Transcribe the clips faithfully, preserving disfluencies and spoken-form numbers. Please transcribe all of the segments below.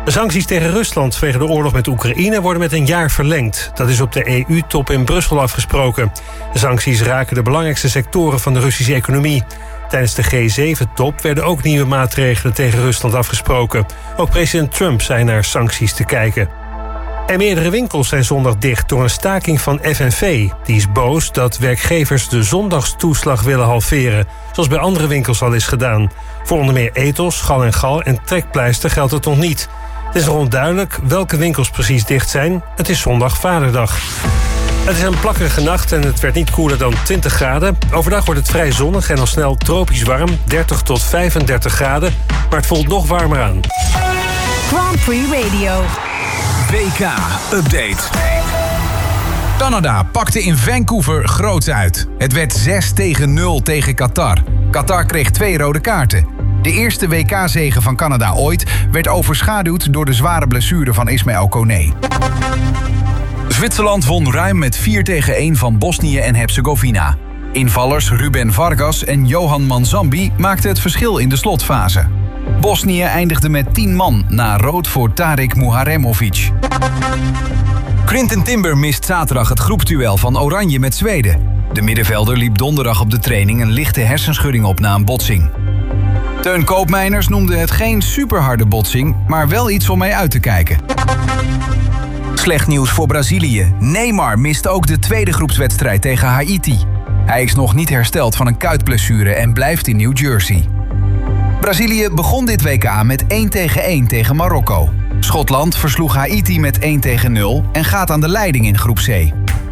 De sancties tegen Rusland vanwege de oorlog met Oekraïne worden met een jaar verlengd. Dat is op de E U-top in Brussel afgesproken. De sancties raken de belangrijkste sectoren van de Russische economie. Tijdens de G zeven-top werden ook nieuwe maatregelen tegen Rusland afgesproken. Ook president Trump zei naar sancties te kijken. En meerdere winkels zijn zondag dicht door een staking van F N V. Die is boos dat werkgevers de zondagstoeslag willen halveren, zoals bij andere winkels al is gedaan. Voor onder meer Ethos, Gal en Gal en Trekpleister geldt het nog niet. Het is nog onduidelijk welke winkels precies dicht zijn. Het is zondag Vaderdag. Het is een plakkerige nacht en het werd niet koeler dan twintig graden. Overdag wordt het vrij zonnig en al snel tropisch warm, dertig tot vijfendertig graden. Maar het voelt nog warmer aan. Grand Prix Radio. W K-update. Canada pakte in Vancouver groots uit. Het werd zes tegen nul tegen Qatar. Qatar kreeg twee rode kaarten. De eerste W K-zege van Canada ooit werd overschaduwd door de zware blessure van Ismaël Koné. Zwitserland won ruim met vier tegen één van Bosnië en Herzegovina. Invallers Ruben Vargas en Johan Manzambi maakten het verschil in de slotfase. Bosnië eindigde met tien man na rood voor Tarik Muharemovic. Quinten Timber mist zaterdag het groepsduel van Oranje met Zweden. De middenvelder liep donderdag op de training een lichte hersenschudding op na een botsing. Teun Koopmeiners noemde het geen superharde botsing, maar wel iets om mee uit te kijken. Slecht nieuws voor Brazilië. Neymar mist ook de tweede groepswedstrijd tegen Haiti. Hij is nog niet hersteld van een kuitblessure en blijft in New Jersey. Brazilië begon dit W K met één tegen één tegen Marokko. Schotland versloeg Haiti met één tegen nul en gaat aan de leiding in groep C.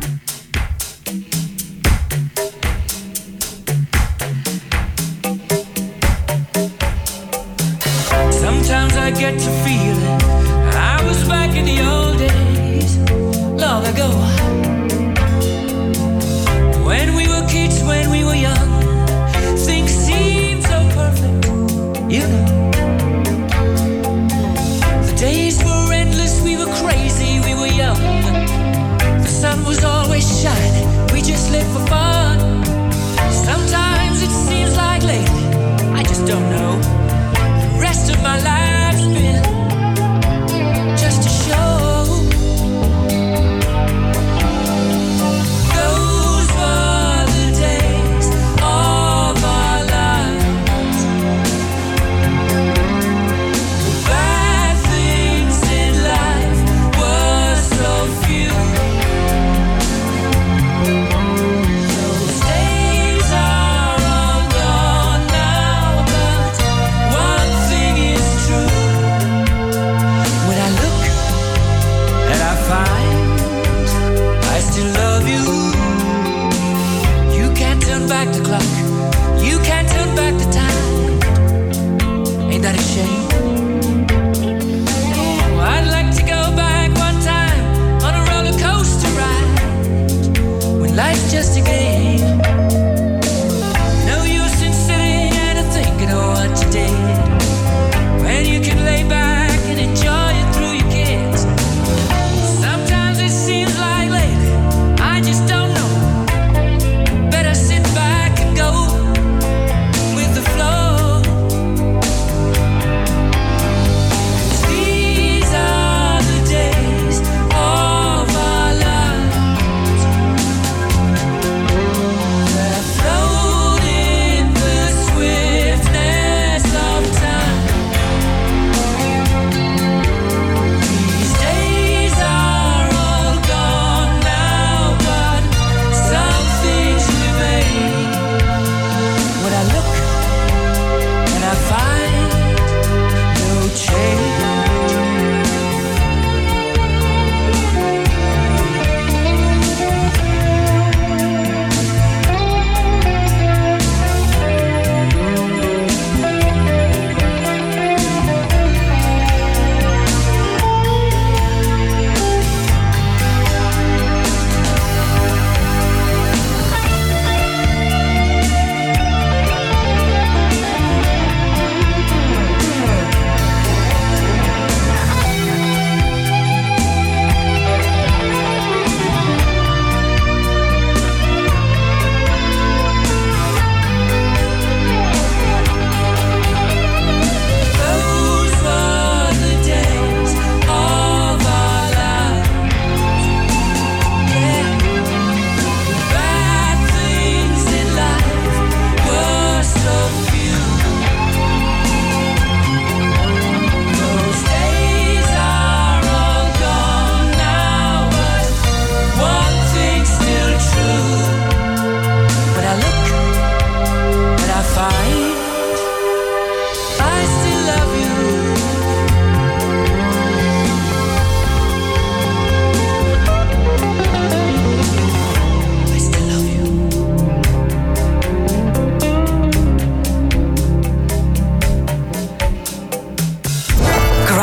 Sometimes I get to feeling I was back in the old days, long ago. When we were kids, when we were young, things seemed so perfect, you know. The days were endless, we were crazy, we were young. The sun was always shining, we just lived for fun. Sometimes it seems like lately, I just don't know. The rest of my life's been just a show. Those were the days of our lives. The bad things in life were so few. So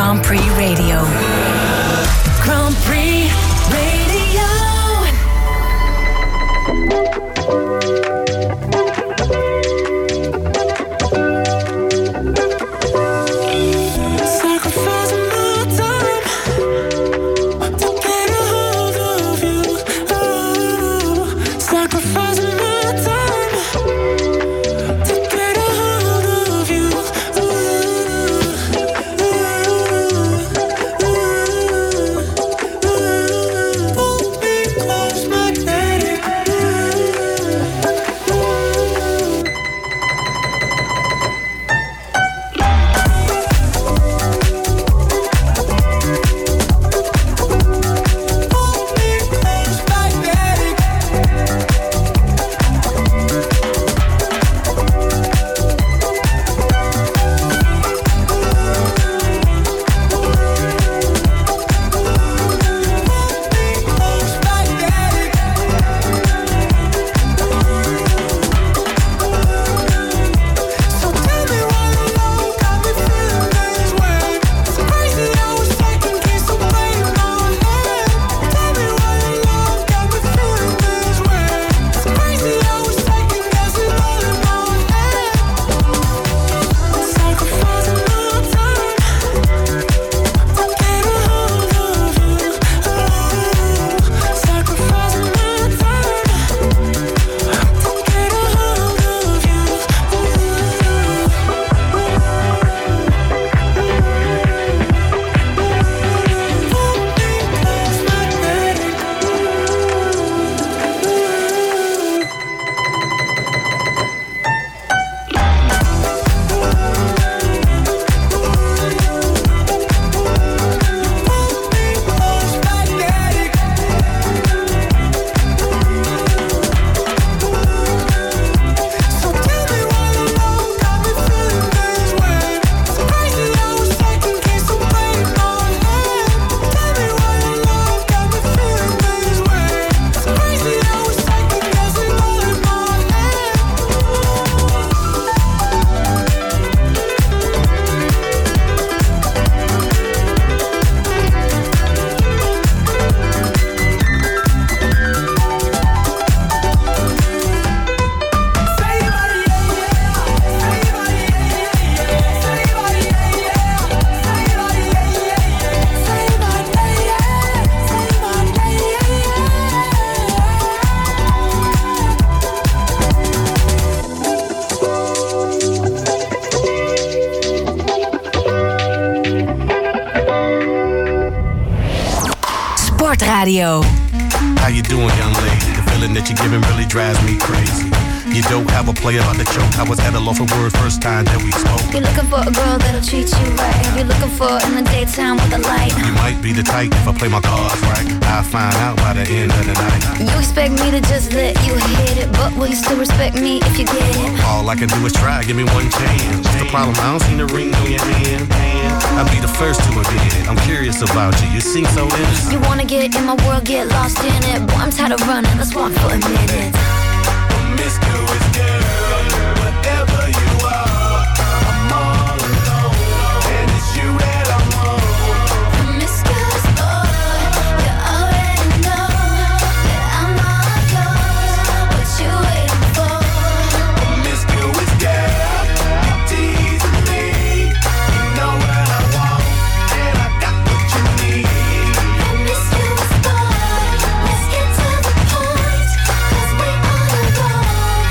Grand Prix Radio. Grand Prix Radio. Radio. How you doing, young lady? The feeling that you're giving really drives me crazy. You don't have a player about the choke. I was at a loss for words first time that we spoke. You're looking for a girl that'll treat you right. You're looking for in the daytime with a light. You might be the type if I play my cards right. I'll find out by the end of the night. You expect me to just let you hit it, but will you still respect me if you get it? All I can do is try, give me one chance. What's the problem? I don't see the ring on your hand. I'll be the first to admit it. I'm curious about you. You seem so innocent. You wanna get in my world, get lost in it. Boy, I'm tired of running. Let's walk for a minute. Promiscuous girl, whatever you are, I'm all alone, and it's you that I want. Promiscuous boy, you already know that I'm all yours. What you waiting for? Promiscuous girl, you're teasing me. You know what I want, and I got what you need. Promiscuous boy, let's get to the point, 'cause we on a roll.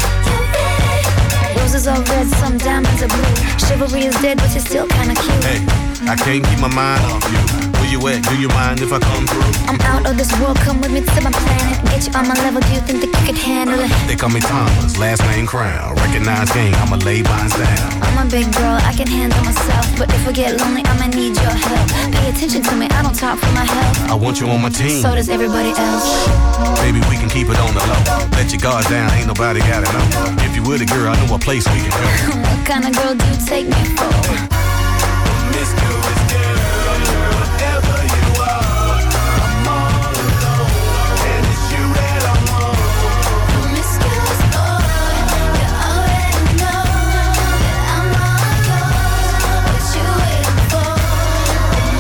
Roses are red, some diamonds are blue. Chivalry is dead, but you're still kinda cute. Hey, I can't keep my mind off you. Where you at? Do you mind if I come through? I'm out of this world, come with me to my planet. Get you on my level, do you think that you could handle it? They call me Thomas, last name Crown. Recognize game, I'ma lay mine down. I'm a big girl, I can handle myself. But if I get lonely, I'ma need your help. Pay attention to me, I don't talk for my health. I want you on my team. So does everybody else. Baby, we can keep it on the low. Let your guard down, ain't nobody gotta know. If you were the girl, I know a place we can go. What kind of girl do you take me for? Promiscuous girl, whatever you are, I'm all alone, and it's you that I want. Promiscuous boy, you already know that I'm all yours. What you waiting for?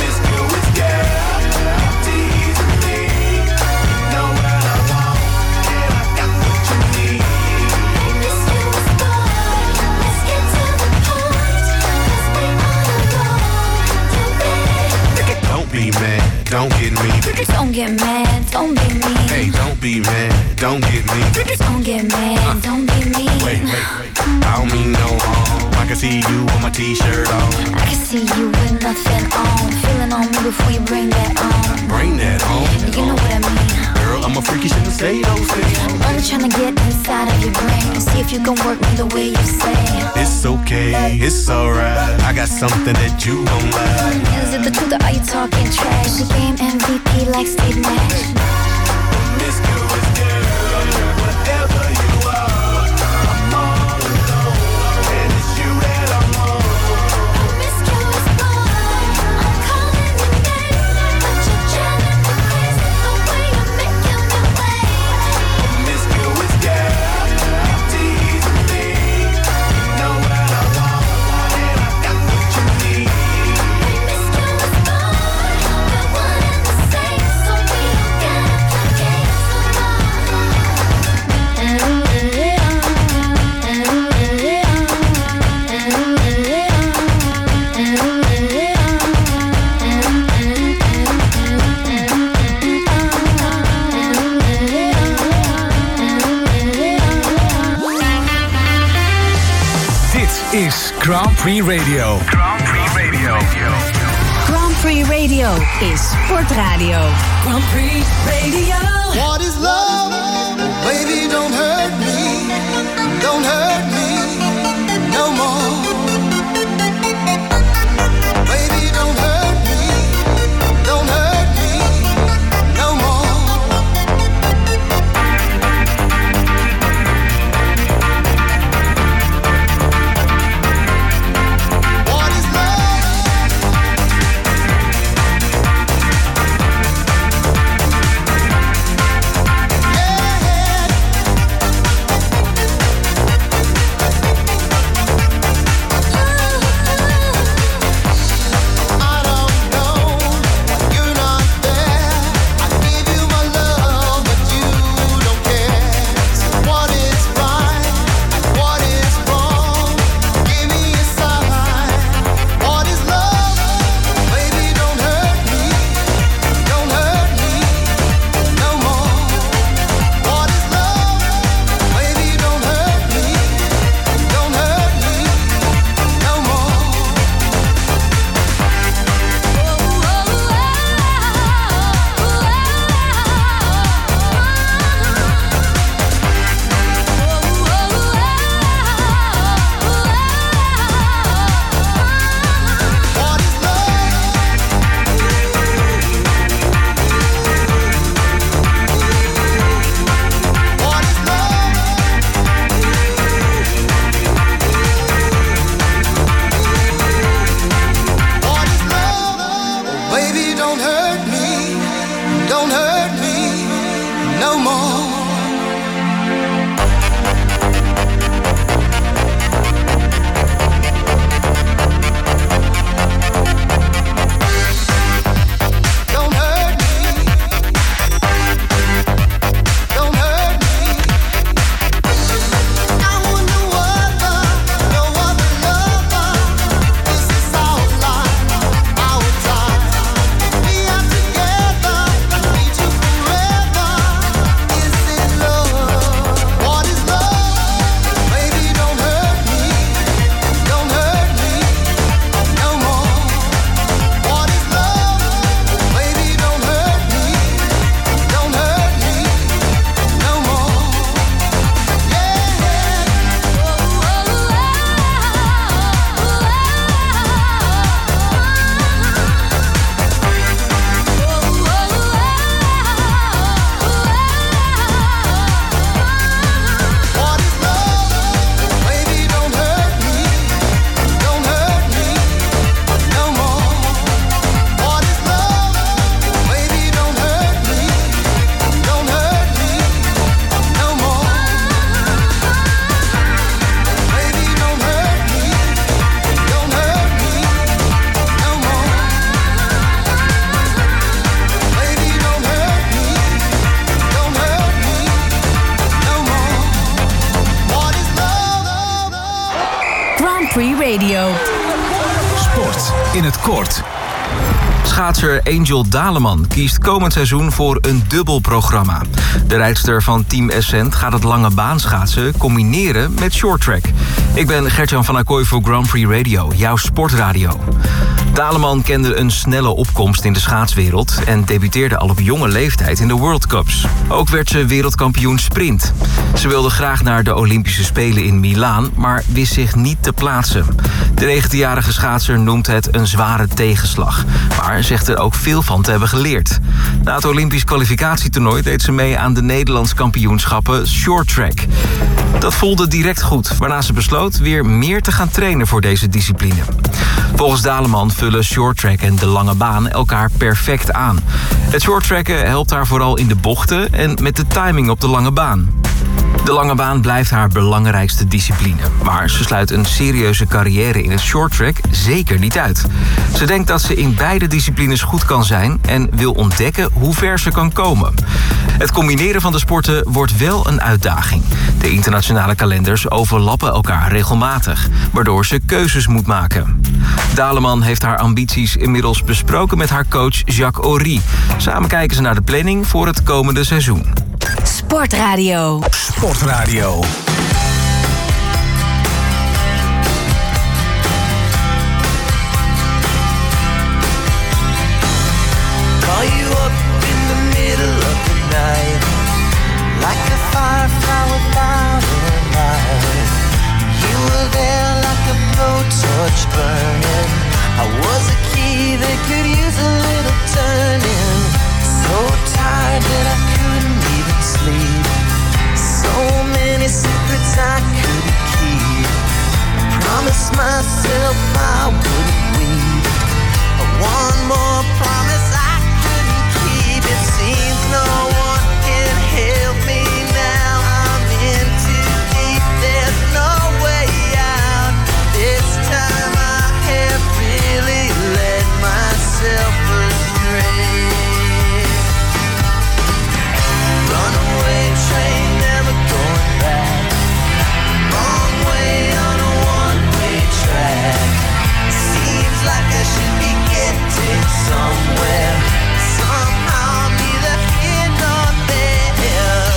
be mad, don't get me. Don't get mad, don't be mean. Hey, don't be mad, don't get me. Don't get mad, don't be mean. Wait, wait, wait. I don't mean no harm. I can see you with my t-shirt on. I can see you with nothing on. Feeling on me before you bring that on. Bring that on. You know what I mean. Girl, I'm a freaky, shouldn't say those things. I'm trying to get inside of your brain and see if you can work me the way you say. It's okay, it's alright. I got something that you don't like. Is it the truth or are you talking trash? The game M V P like Steve Nash. Promiscuous girl, whatever you are, I'm all alone, and it's you that I want. Promiscuous boy, I'm calling your name, but you're driving me crazy the way you're making me wait. Promiscuous girl, teasing me. You know what I want, and I got what you need. Promiscuous boy, we're one and the same, so we don't gotta play games no more. Dit is Grand Prix Radio. Grand Prix Radio. Grand Prix Radio is sportradio. Grand Prix Radio. What is love? Baby, don't hurt me. Don't hurt me no more. Baby, don't hurt me. Don't hurt me no more. What is love? I don't know, you're not there. I give you my love, but you don't care. So what is right and what is wrong? Give me a sign. What is love? Baby, don't hurt me, don't hurt me no more. What is love? Baby, don't hurt me, don't hurt me no more. What is love? What is love? What is love? Baby, don't hurt me, don't hurt me no more. Don't hurt me, don't hurt me. I want no other, no other lover. This is our life, our time. We are together, need you forever. Is it love? What is love? Baby, don't hurt me, don't hurt me no more. What is love? Baby, don't hurt me, don't hurt me no more. What is love? Baby, don't hurt me, don't hurt me no more. What is love? Baby, don't hurt me, don't hurt me no more. Baby, don't hurt me, don't hurt me no more. Baby, don't hurt me, don't hurt me no more. What is love? Grand Prix Radio. Sport in het kort. Schaatser Angel Daleman kiest komend seizoen voor een dubbel programma. De rijdster van Team Essent gaat het lange baan schaatsen combineren met shorttrack. Ik ben Gertjan van Acquoy voor Grand Prix Radio, jouw sportradio. Daleman kende een snelle opkomst in de schaatswereld en debuteerde al op jonge leeftijd in de World Cups. Ook werd ze wereldkampioen sprint. Ze wilde graag naar de Olympische Spelen in Milaan, maar wist zich niet te plaatsen. De negentienjarige schaatser noemt het een zware tegenslag, maar zegt er ook veel van te hebben geleerd. Na het Olympisch kwalificatietoernooi deed ze mee aan de Nederlands kampioenschappen shorttrack. Dat voelde direct goed, waarna ze besloot weer meer te gaan trainen voor deze discipline. Volgens Daleman vullen shorttrack en de lange baan elkaar perfect aan. Het shorttracken helpt haar vooral in de bochten en met de timing op de lange baan. De lange baan blijft haar belangrijkste discipline. Maar ze sluit een serieuze carrière in het shorttrack zeker niet uit. Ze denkt dat ze in beide disciplines goed kan zijn en wil ontdekken hoe ver ze kan komen. Het combineren van de sporten wordt wel een uitdaging. De internationale kalenders overlappen elkaar regelmatig, waardoor ze keuzes moet maken. Daleman heeft haar ambities inmiddels besproken met haar coach Jacques Ory. Samen kijken ze naar de planning voor het komende seizoen. Sportradio. Sportradio. Call you up in the middle of the night, like a firefly without a light. You were there like a blowtorch burning. I was a key that could use a little turning. So tired that I couldn't even sleep. So many secrets I couldn't keep. I promised myself I wouldn't weep. One more promise I couldn't keep. It seems no one can help me now. I'm in too deep. There's no way out. This time I have really let myself astray. Runaway train, never going back. Wrong way on a one-way track. Seems like I should be getting somewhere. Somehow I'm neither here nor there.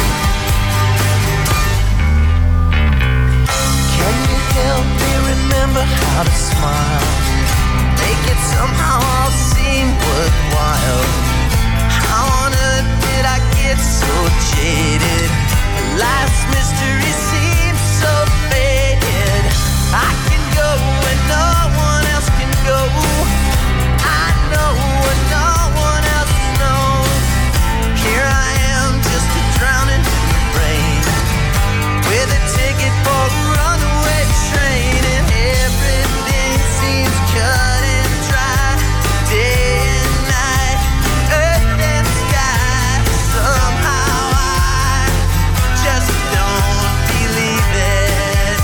Can you help me remember how to smile? Make it somehow all seem worthwhile. How on earth did I get so jaded? Life's mystery seems so faded. I can go when no one else can go. I know what no one else knows. Here I am, just a drowning in the rain, with a ticket for a runaway train, and everything seems cut and dry. Day and night, earth and sky. Somehow I just don't believe it.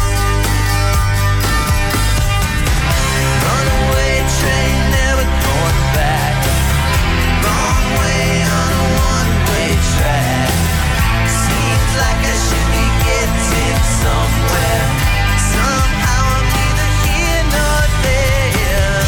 Runaway train, never going back. Wrong way on a one-way track. Seems like I should be getting somewhere. Somehow I'm neither here nor there.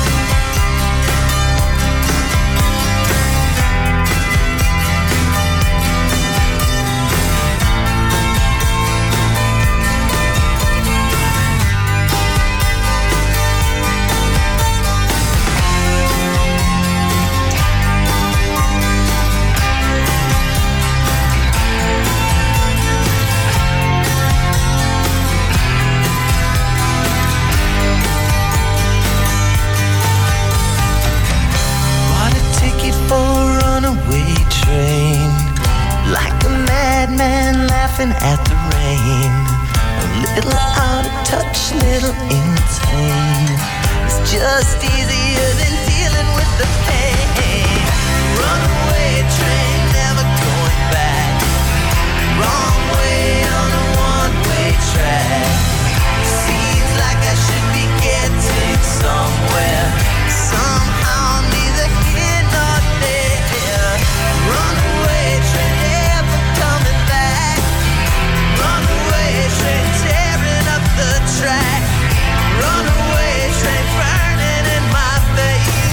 Bought a ticket for a runaway train, like a madman laughing at the rain. A little out of touch, little insane. It's just easier than dealing with the pain. Runaway train, never going back. Wrong way on a one-way track. Seems like I should be getting somewhere. Somehow I'm neither here nor there. Runaway train, never coming back. Runaway train, tearing up the track. Runaway train, burning in my face.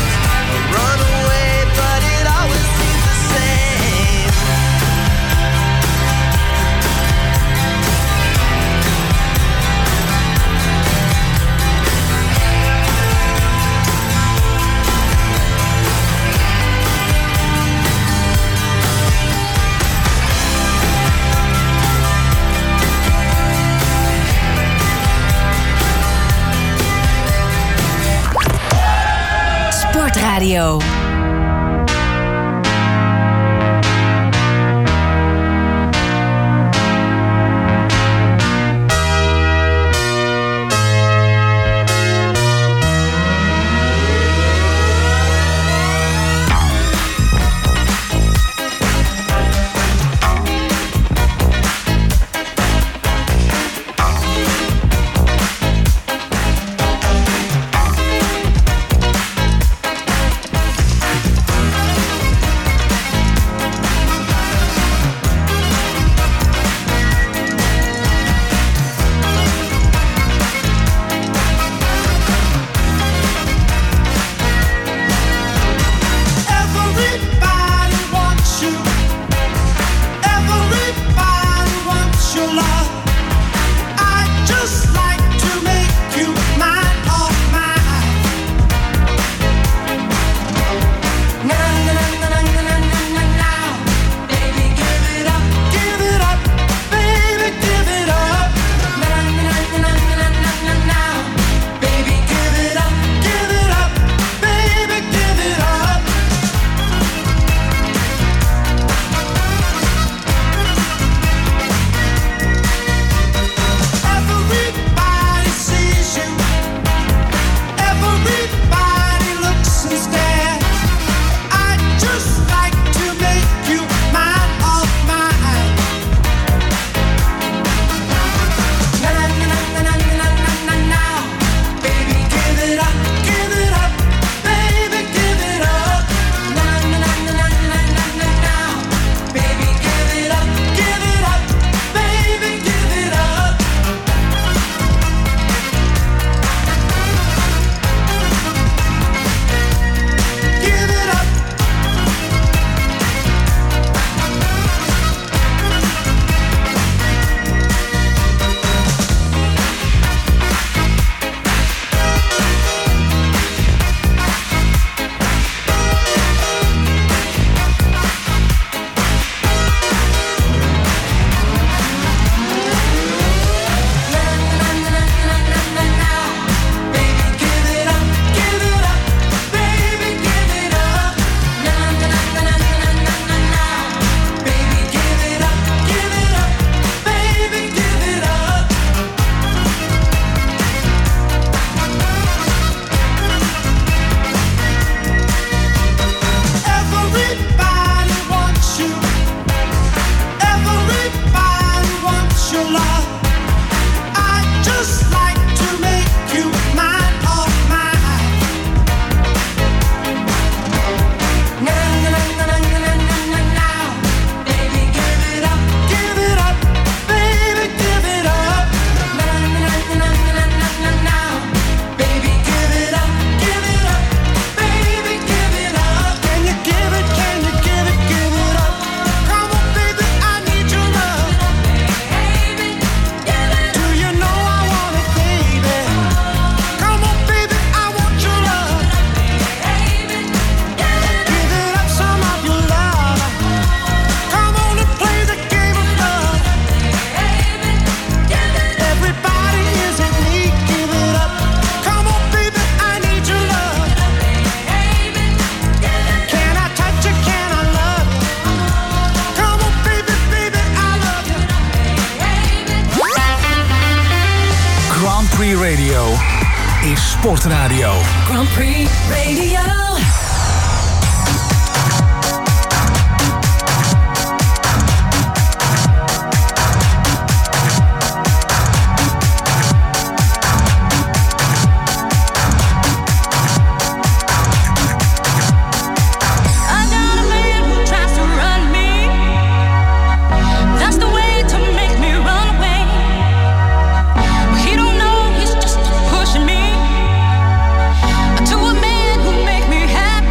Sportradio. Radio is Sportradio. Grand Prix Radio. Happy.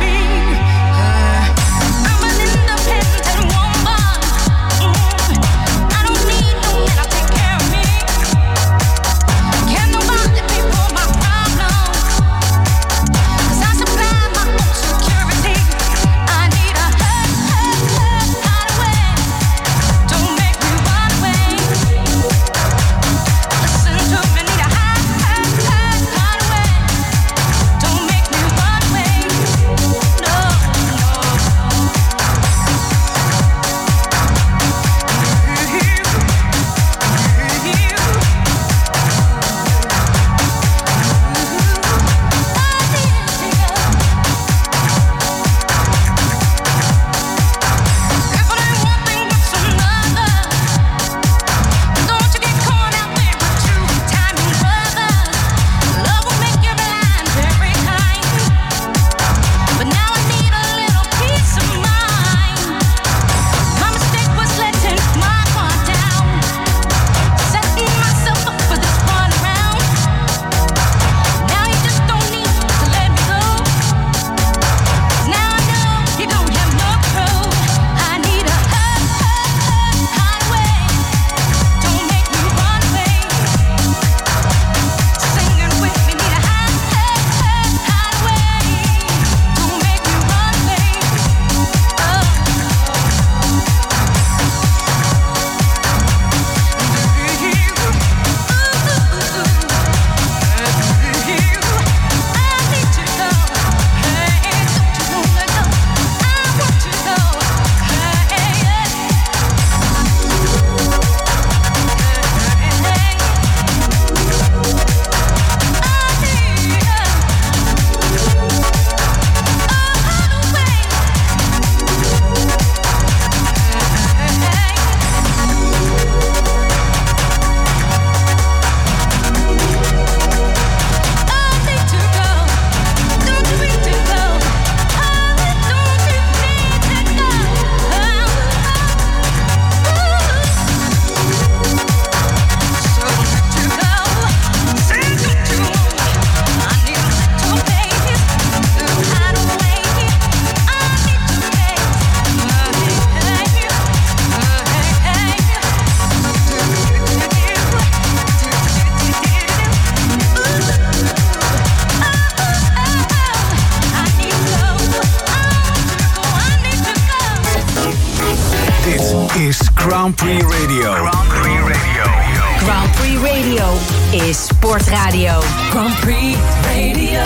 is Grand Prix Radio. Grand Prix Radio. Grand Prix Radio is sportradio. Grand Prix Radio.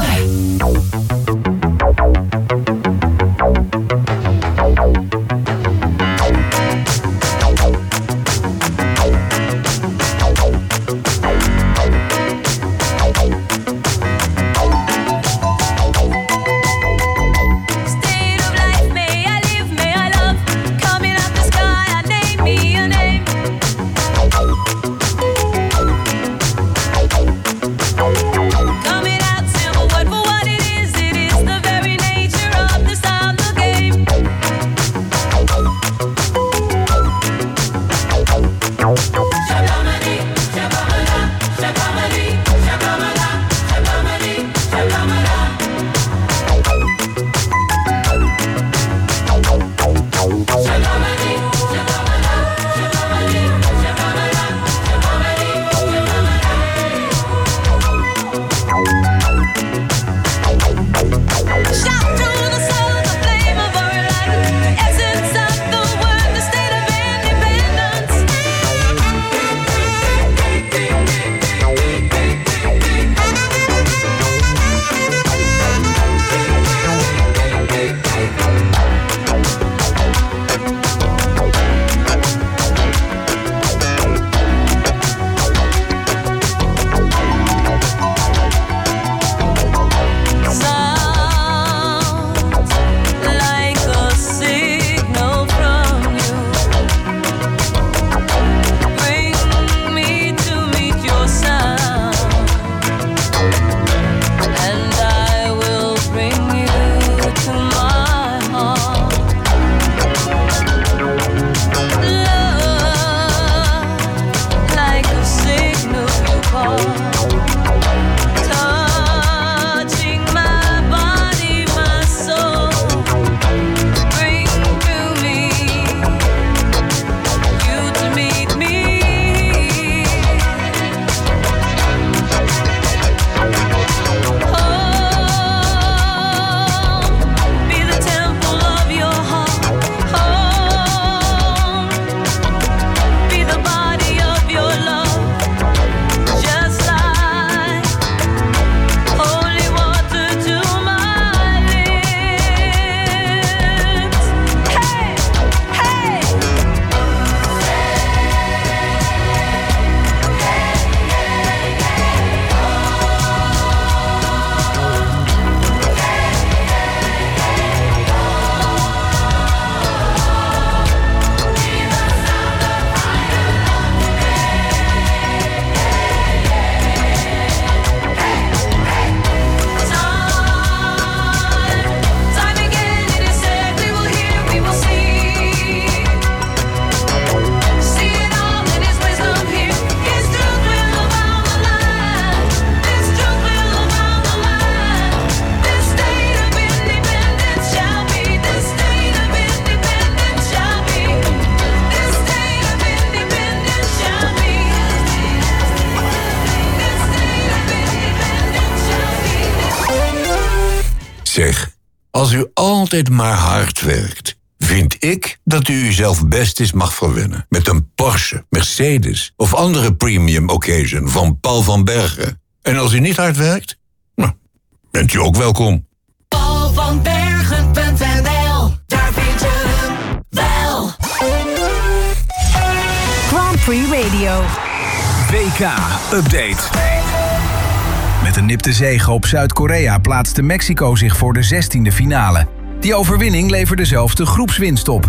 Zeg, als u altijd maar hard werkt, vind ik dat u uzelf best eens mag verwennen met een Porsche, Mercedes of andere premium occasion van Paul van Bergen. En als u niet hard werkt, nou, bent u ook welkom. paul van bergen punt n l, daar vind je hem wel. Grand Prix Radio. W K-update. Met een nipte zege op Zuid-Korea plaatste Mexico zich voor de zestiende finale. Die overwinning leverde zelfs de groepswinst op.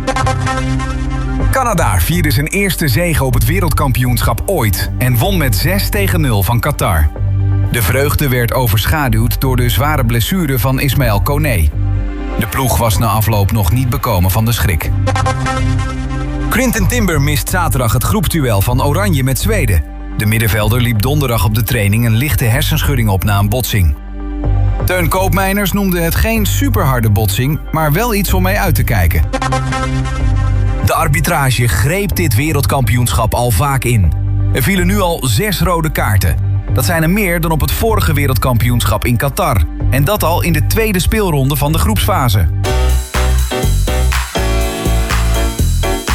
Canada vierde zijn eerste zege op het wereldkampioenschap ooit en won met zes tegen nul van Qatar. De vreugde werd overschaduwd door de zware blessure van Ismaël Koné. De ploeg was na afloop nog niet bekomen van de schrik. Quinten Timber mist zaterdag het groepsduel van Oranje met Zweden. De middenvelder liep donderdag op de training een lichte hersenschudding op na een botsing. Teun Koopmeiners noemde het geen superharde botsing, maar wel iets om mee uit te kijken. De arbitrage greep dit wereldkampioenschap al vaak in. Er vielen nu al zes rode kaarten. Dat zijn er meer dan op het vorige wereldkampioenschap in Qatar. En dat al in de tweede speelronde van de groepsfase.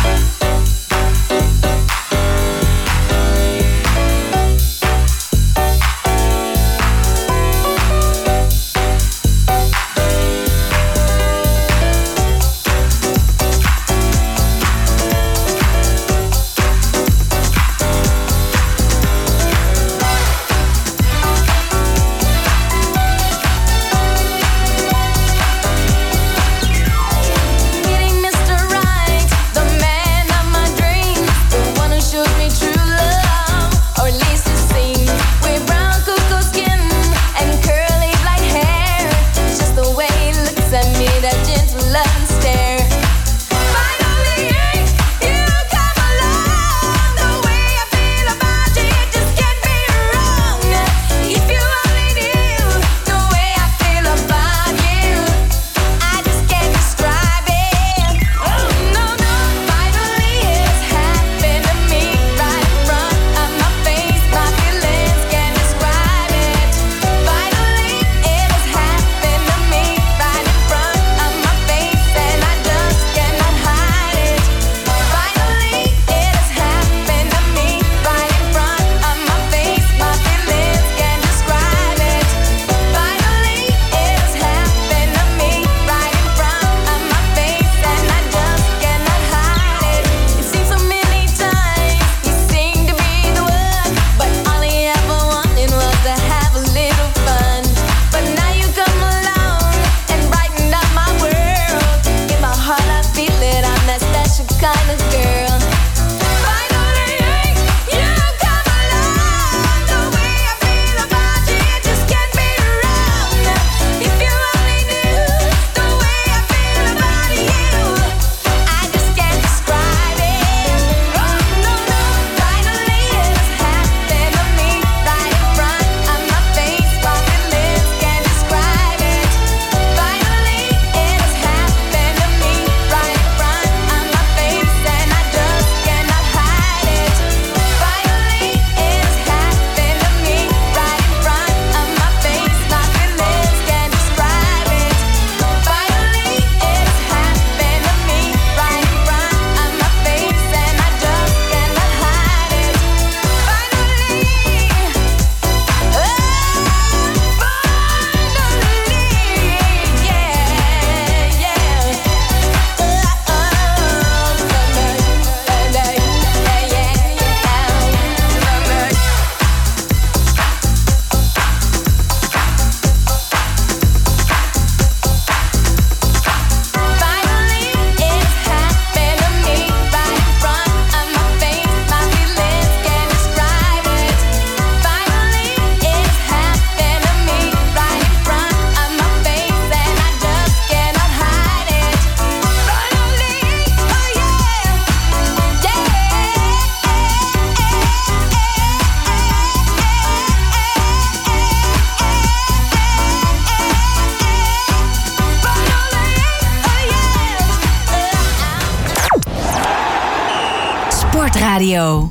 Sportradio.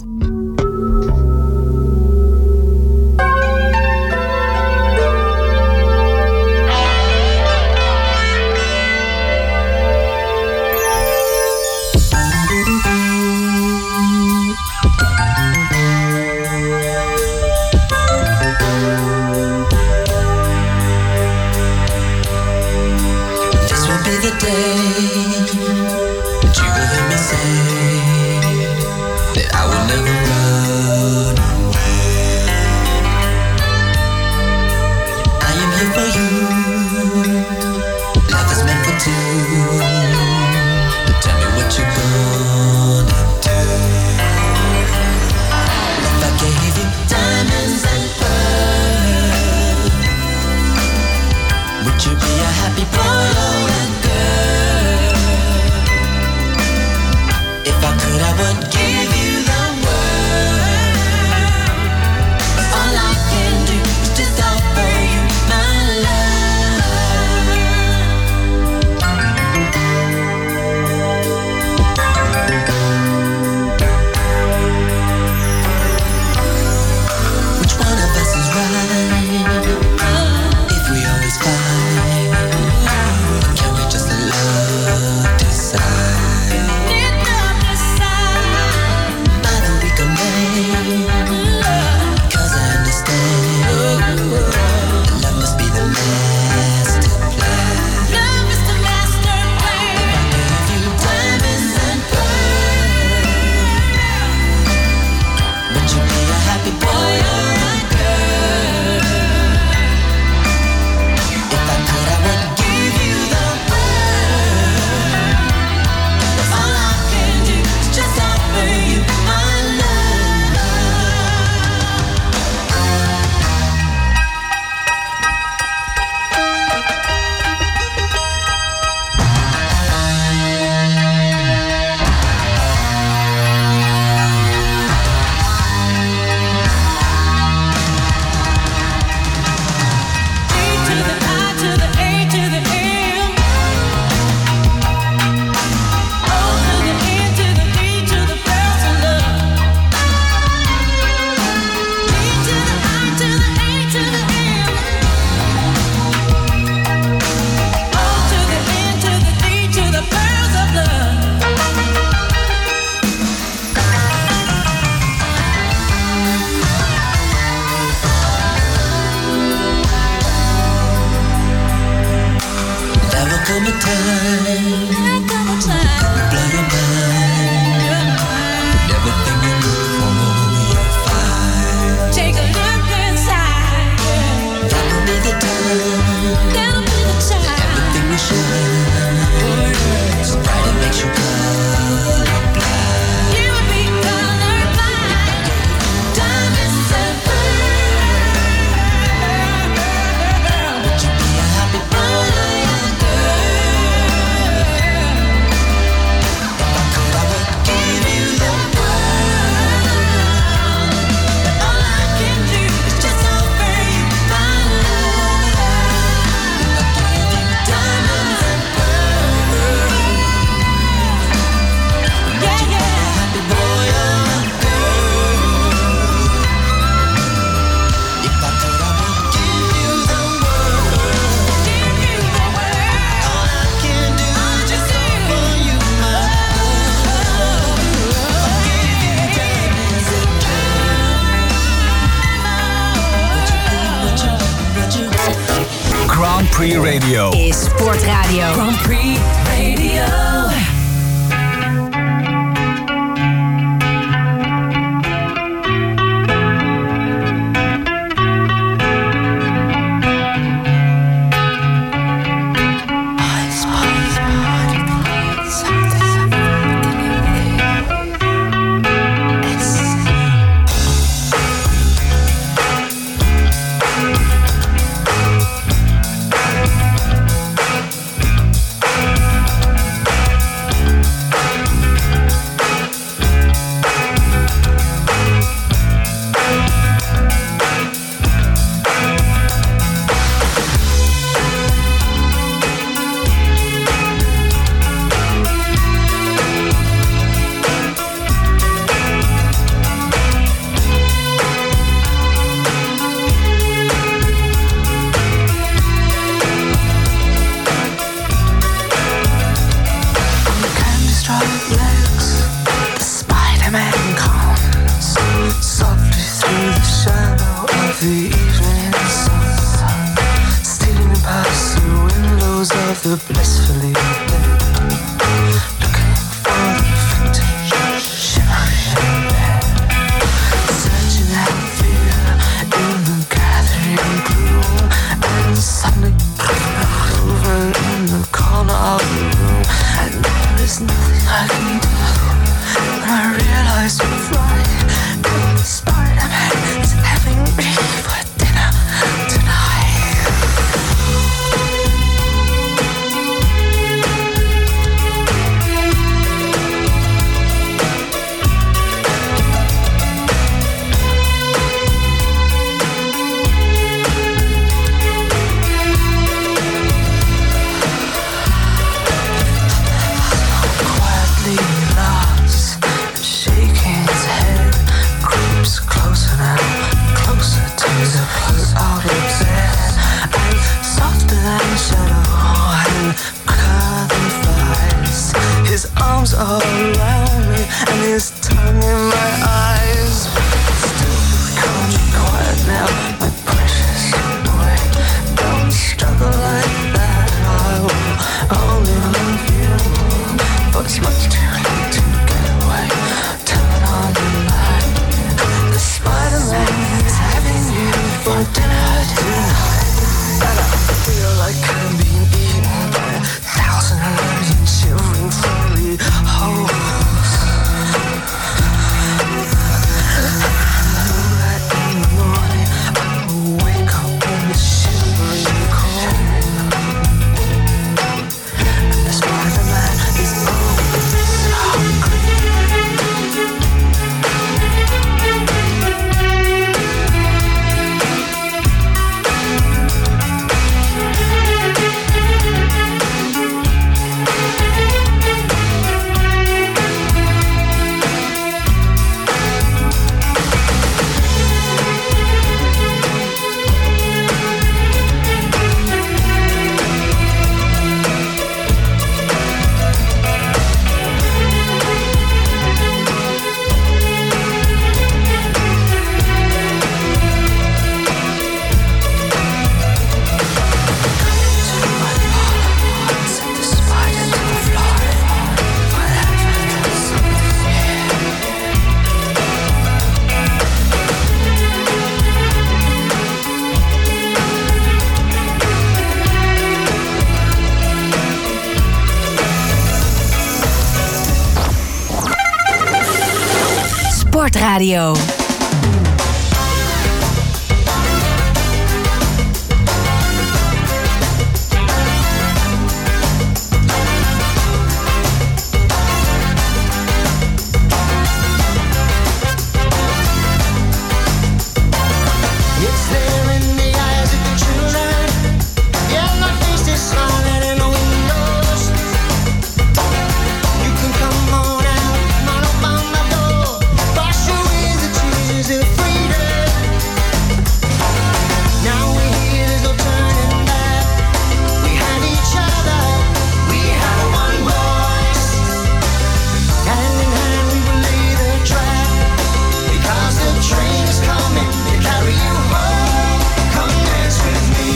Grand Prix Radio is Sportradio. Grand Prix Radio. quietly dead, looking for the vintage shivering bed, searching out fear in the gathering gloom, and suddenly over in the corner of the room, and there is nothing I can do. When I realize you're right, that Spider-Man is having me for dinner tonight. Quietly laughs, shaking his head, creeps closer now, closer to the foot of the bed, and softer than shadow and quicker than flies. His arms are around me and his tongue in my eyes. Still, can't you quiet now, my precious boy? Don't struggle like that, I will only love you. But it's much too late to get away. Turn on the light. The Spider-Man is having you for dinner tonight. And I feel like I'm being eaten by a thousand million shivering furry holes. That in the morning I will wake up in the shivering cold. And the Spider-Man is always hungry. Sportradio. It's there in the eyes of the children. Yeah, my face is smiling in the windows. You can come on out, knock on my door, wash away the tears of freedom. Now we're here, there's no turning back. We have each other, we have one voice. Hand in hand we will lay the track, because the train is coming to carry you home. Come dance with me.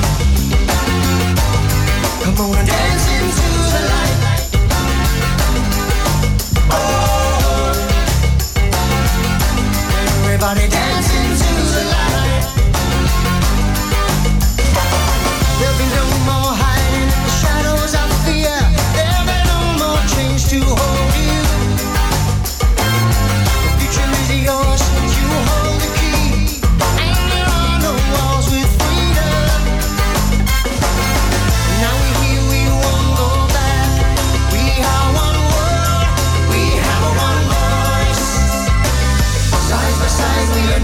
Come on and dance into the light. Oh, everybody dance into the light. There'll be no more hiding in the shadows of fear. There'll be no more chains to hold you. The future is yours, you hold the key, and there are no walls with freedom. Now we're here, we won't go back. We have one world, we have one voice. Side by side we are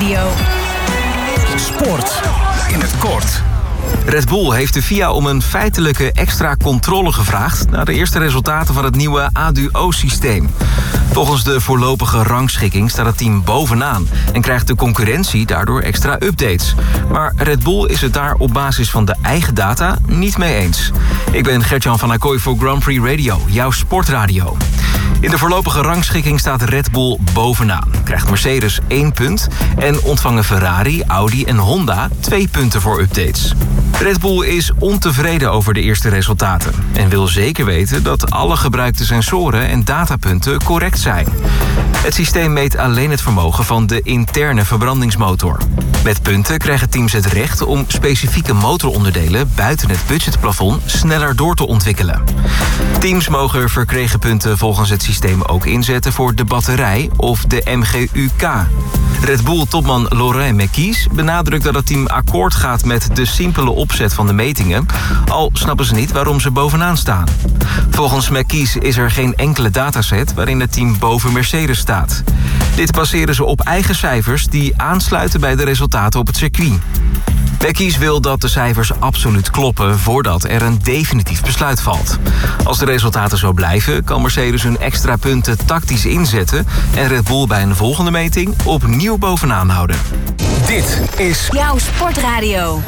Radio. Sport in het kort. Red Bull heeft de F I A om een feitelijke extra controle gevraagd naar de eerste resultaten van het nieuwe A D U O-systeem. Volgens de voorlopige rangschikking staat het team bovenaan en krijgt de concurrentie daardoor extra updates. Maar Red Bull is het daar op basis van de eigen data niet mee eens. Ik ben Gert-Jan van Acquoy voor Grand Prix Radio, jouw sportradio. In de voorlopige rangschikking staat Red Bull bovenaan. Krijgt Mercedes één punt en ontvangen Ferrari, Audi en Honda twee punten voor updates. Red Bull is ontevreden over de eerste resultaten en wil zeker weten dat alle gebruikte sensoren en datapunten correct zijn. Het systeem meet alleen het vermogen van de interne verbrandingsmotor. Met punten krijgen teams het recht om specifieke motoronderdelen buiten het budgetplafond sneller door te ontwikkelen. Teams mogen verkregen punten volgens het systeem ook inzetten voor de batterij of de M G U K. Red Bull-topman Laurent Mekies benadrukt dat het team akkoord gaat met de simpele opzet van de metingen, al snappen ze niet waarom ze bovenaan staan. Volgens Mekies is er geen enkele dataset waarin het team boven Mercedes staat. Dit baseren ze op eigen cijfers die aansluiten bij de resultaten op het circuit. Mekies wil dat de cijfers absoluut kloppen voordat er een definitief besluit valt. Als de resultaten zo blijven, kan Mercedes hun extra punten tactisch inzetten en Red Bull bij een volgende meting opnieuw bovenaan houden. Dit is Jouw sportradio.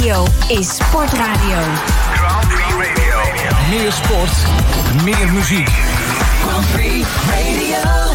Radio is Sportradio. Grand Prix Radio. Meer sport, meer muziek. Grand Prix Radio.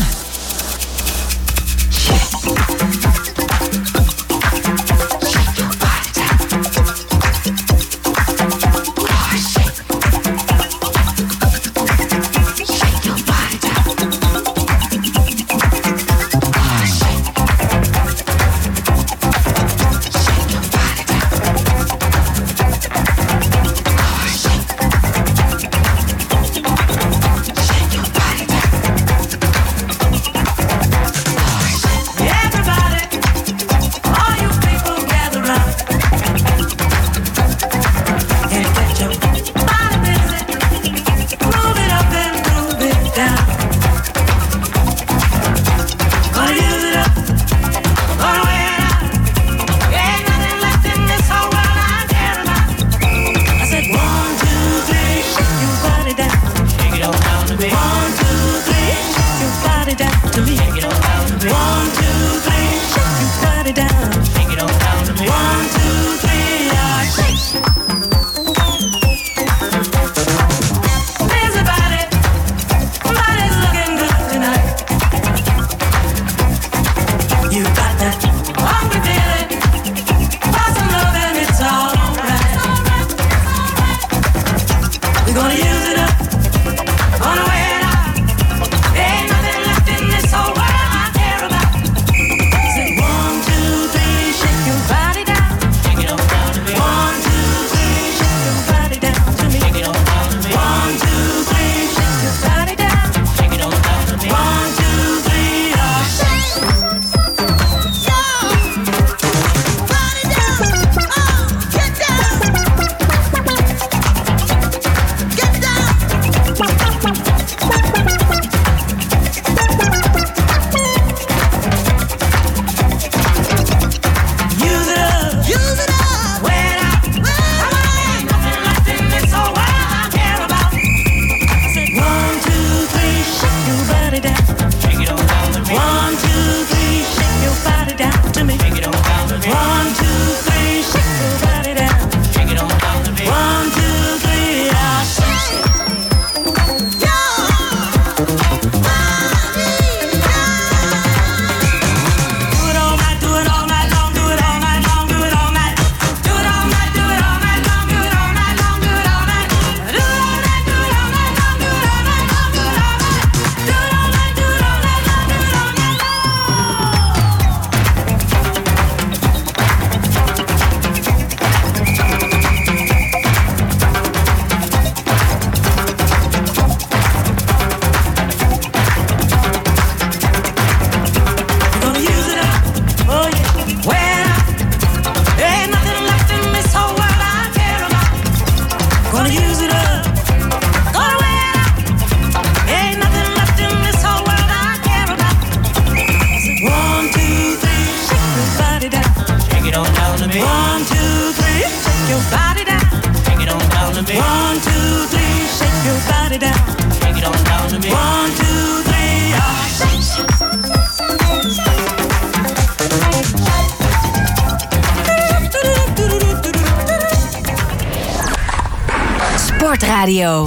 Sportradio.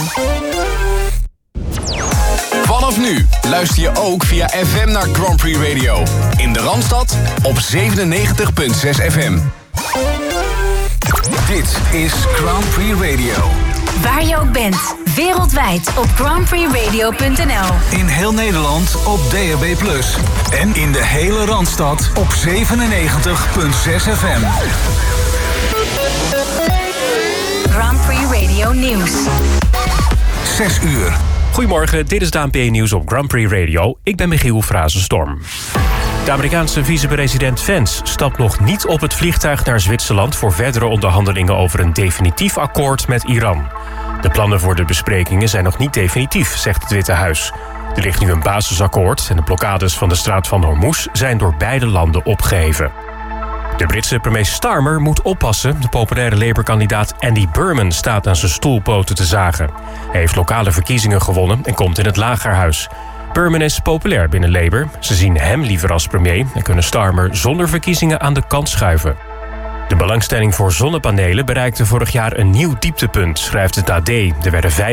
Vanaf nu luister je ook via F M naar Grand Prix Radio. In de Randstad op zevenennegentig komma zes F M. Dit is Grand Prix Radio. Waar je ook bent, wereldwijd op grand prix radio punt n l. In heel Nederland op D A B plus. En in de hele Randstad op zevenennegentig komma zes F M. Grand Prix Radio Nieuws. zes uur. Goedemorgen, dit is het A N P-nieuws op Grand Prix Radio. Ik ben Michiel Frazenstorm. De Amerikaanse vicepresident Vance stapt nog niet op het vliegtuig naar Zwitserland voor verdere onderhandelingen over een definitief akkoord met Iran. De plannen voor de besprekingen zijn nog niet definitief, zegt het Witte Huis. Er ligt nu een basisakkoord en de blokkades van de straat van Hormuz zijn door beide landen opgeheven. De Britse premier Starmer moet oppassen. De populaire Labour-kandidaat Andy Burnham staat aan zijn stoelpoten te zagen. Hij heeft lokale verkiezingen gewonnen en komt in het Lagerhuis. Burnham is populair binnen Labour. Ze zien hem liever als premier en kunnen Starmer zonder verkiezingen aan de kant schuiven. De belangstelling voor zonnepanelen bereikte vorig jaar een nieuw dieptepunt, schrijft het A D. Er werden